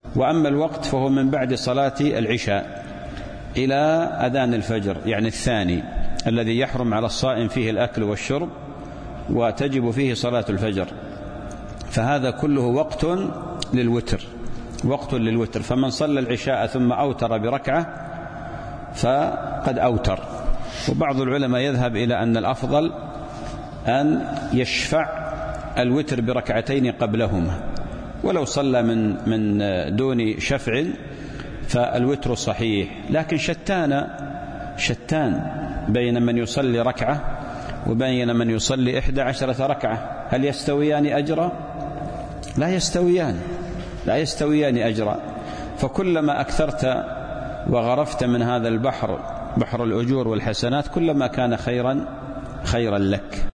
وأما الوقت فهو من بعد صلاة العشاء إلى أذان الفجر، يعني الثاني الذي يحرم على الصائم فيه الأكل والشرب وتجب فيه صلاة الفجر، فهذا كله وقت للوتر، وقت للوتر. فمن صلى العشاء ثم أوتر بركعة فقد أوتر. وبعض العلماء يذهب إلى أن الأفضل أن يشفع الوتر بركعتين قبلهما، ولو صلى من دون شفع فالوتر صحيح. لكن شتان بين من يصلي ركعة وبين من يصلي 11 ركعة، هل يستويان أجرا؟ لا يستويان أجرا. فكلما أكثرت وغرفت من هذا البحر، بحر الأجور والحسنات، كلما كان خيرا لك.